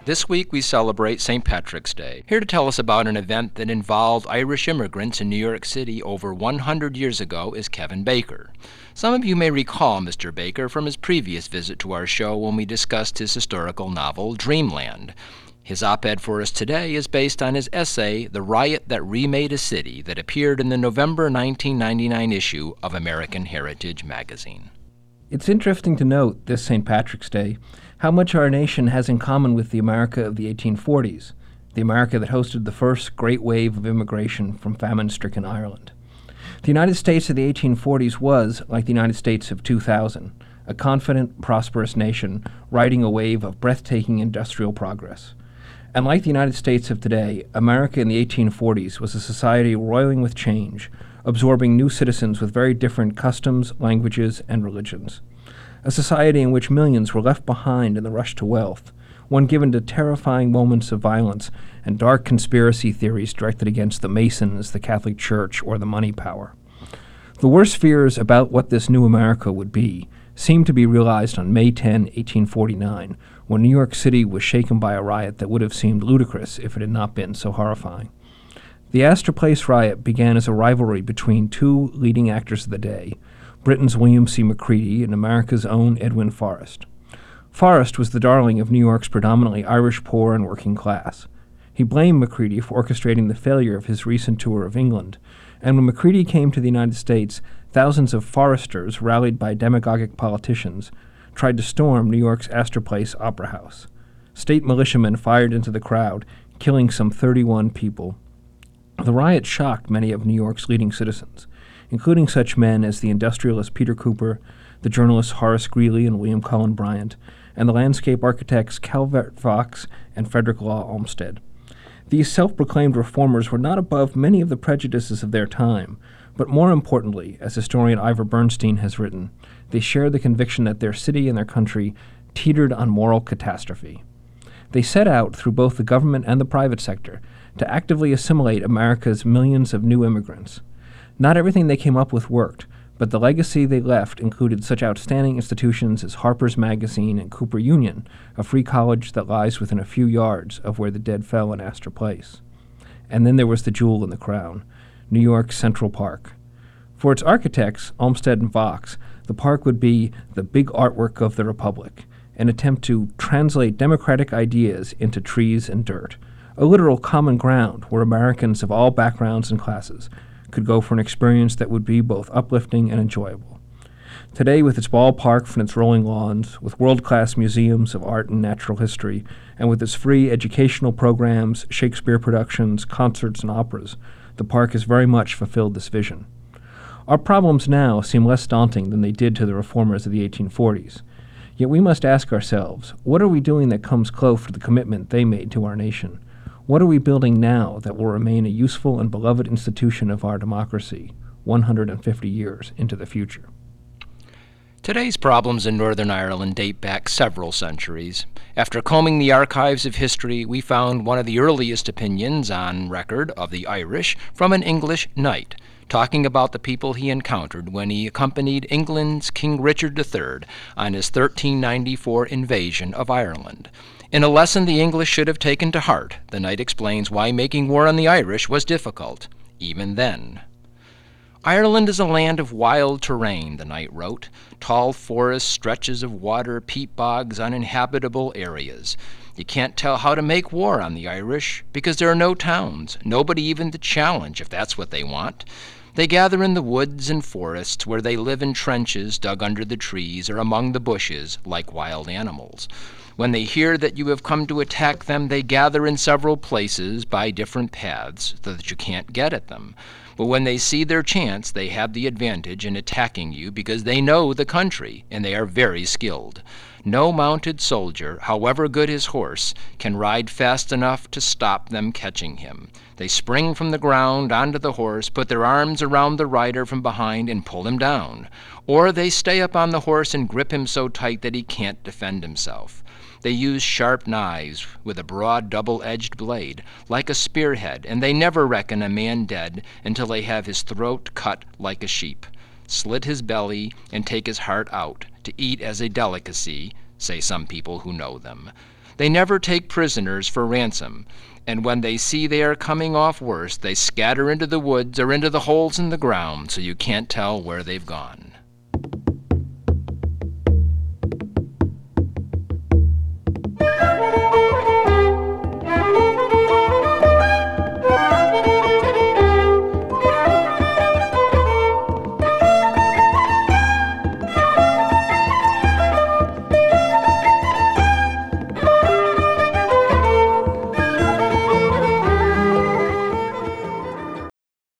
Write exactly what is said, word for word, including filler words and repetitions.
This week we celebrate Saint Patrick's Day. Here to tell us about an event that involved Irish immigrants in New York City over one hundred years ago is Kevin Baker. Some of you may recall Mister Baker from his previous visit to our show when we discussed his historical novel, Dreamland. His op-ed for us today is based on his essay, The Riot That Remade a City, that appeared in the November nineteen ninety-nine issue of American Heritage magazine. It's interesting to note, this Saint Patrick's Day, how much our nation has in common with the America of the eighteen forties, the America that hosted the first great wave of immigration from famine-stricken Ireland. The United States of the eighteen forties was, like the United States of two thousand, a confident, prosperous nation riding a wave of breathtaking industrial progress. And like the United States of today, America in the eighteen forties was a society roiling with change, absorbing new citizens with very different customs, languages, and religions. A society in which millions were left behind in the rush to wealth, one given to terrifying moments of violence and dark conspiracy theories directed against the Masons, the Catholic Church, or the money power. The worst fears about what this new America would be seemed to be realized on May tenth, eighteen forty-nine, when New York City was shaken by a riot that would have seemed ludicrous if it had not been so horrifying. The Astor Place riot began as a rivalry between two leading actors of the day, Britain's William C. McCready and America's own Edwin Forrest. Forrest was the darling of New York's predominantly Irish poor and working class. He blamed McCready for orchestrating the failure of his recent tour of England, and when McCready came to the United States, thousands of Forresters, rallied by demagogic politicians, tried to storm New York's Astor Place Opera House. State militiamen fired into the crowd, killing some thirty-one people. The riot shocked many of New York's leading citizens, including such men as the industrialist Peter Cooper, the journalists Horace Greeley and William Cullen Bryant, and the landscape architects Calvert Vaux and Frederick Law Olmsted. These self-proclaimed reformers were not above many of the prejudices of their time, but more importantly, as historian Ivor Bernstein has written, they shared the conviction that their city and their country teetered on moral catastrophe. They set out, through both the government and the private sector, to actively assimilate America's millions of new immigrants. Not everything they came up with worked, but the legacy they left included such outstanding institutions as Harper's Magazine and Cooper Union, a free college that lies within a few yards of where the dead fell in Astor Place. And then there was the jewel in the crown, New York's Central Park. For its architects, Olmsted and Vaux, the park would be the big artwork of the Republic, an attempt to translate democratic ideas into trees and dirt, a literal common ground where Americans of all backgrounds and classes could go for an experience that would be both uplifting and enjoyable. Today, with its ballpark and its rolling lawns, with world-class museums of art and natural history, and with its free educational programs, Shakespeare productions, concerts, and operas, the park has very much fulfilled this vision. Our problems now seem less daunting than they did to the reformers of the eighteen forties. Yet we must ask ourselves, what are we doing that comes close to the commitment they made to our nation? What are we building now that will remain a useful and beloved institution of our democracy one hundred fifty years into the future? Today's problems in Northern Ireland date back several centuries. After combing the archives of history, we found one of the earliest opinions on record of the Irish from an English knight, talking about the people he encountered when he accompanied England's King Richard the Third on his thirteen ninety-four invasion of Ireland. In a lesson the English should have taken to heart, the knight explains why making war on the Irish was difficult, even then. Ireland is a land of wild terrain, the knight wrote, tall forests, stretches of water, peat bogs, uninhabitable areas. You can't tell how to make war on the Irish because there are no towns, nobody even to challenge if that's what they want. They gather in the woods and forests where they live in trenches dug under the trees or among the bushes like wild animals. When they hear that you have come to attack them, they gather in several places by different paths so that you can't get at them. But when they see their chance, they have the advantage in attacking you because they know the country and they are very skilled. No mounted soldier, however good his horse, can ride fast enough to stop them catching him. They spring from the ground onto the horse, put their arms around the rider from behind and pull him down. Or they stay up on the horse and grip him so tight that he can't defend himself. They use sharp knives with a broad double-edged blade, like a spearhead, and they never reckon a man dead until they have his throat cut like a sheep, slit his belly, and take his heart out, to eat as a delicacy, say some people who know them. They never take prisoners for ransom, and when they see they are coming off worse, they scatter into the woods or into the holes in the ground so you can't tell where they've gone.